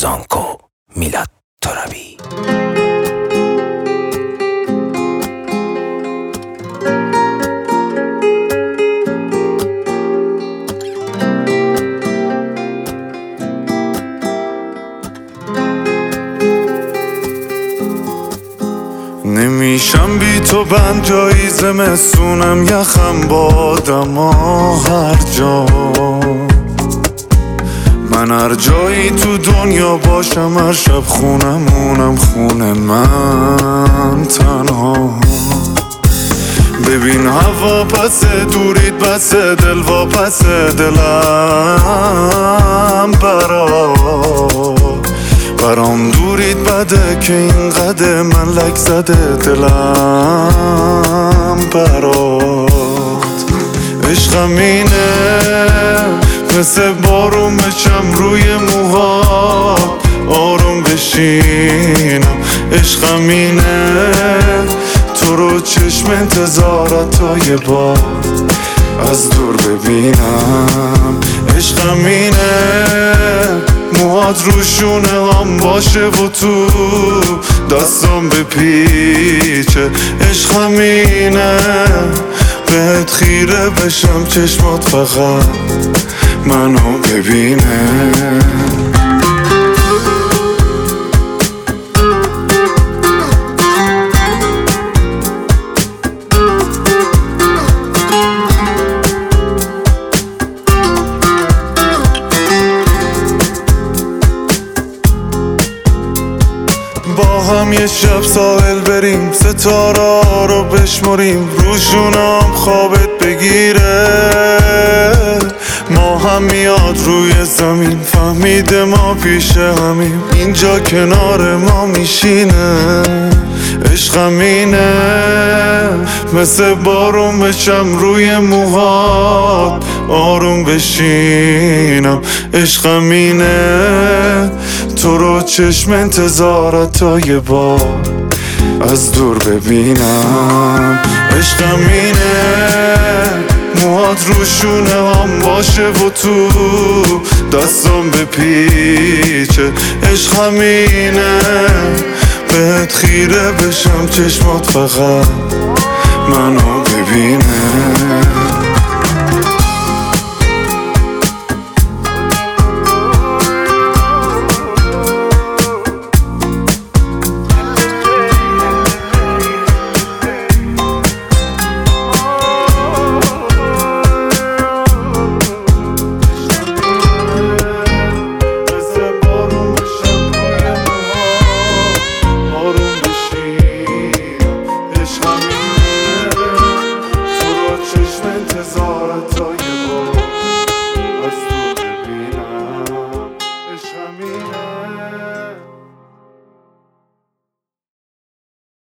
زانکو میلاد ترابی. نمیشم بی تو بند جایی زمستونم یخم بادم هر جا. من هر جایی تو دنیا باشم هر شب خونمونم خونه من تنها. ببین هوا پسه دورید بسه دل و پسه دلم برام دورید بده که این قده من لک زده دلم برات. عشقم اینه مثل بارون بچم روی موهات آروم بشینم. عشقم اینه تو رو چشم انتظارت تا یه بار از دور ببینم. عشقم اینه موهات روشونه هم باشه و تو دستم بپیچه. عشقم اینه بهت خیره بشم چشمات فقط منو ببینه. با هم یه شب ساحل بریم ستاره رو بشمریم روشونم خوابت بگیره. ما هم میاد روی زمین فهمیده ما پیش همیم اینجا کنار ما میشینه. عشقم اینه مثل بارون بچم روی موهات آروم بشینم. عشقم اینه تو رو چشم انتظارت تا یه بار از دور ببینم. عشقم اینه موهات روشونه هم باشه و تو دستم بپیچه. عشقم اینه بهت خیره بشم چشمات فقط منو ببینه. انتظارت تا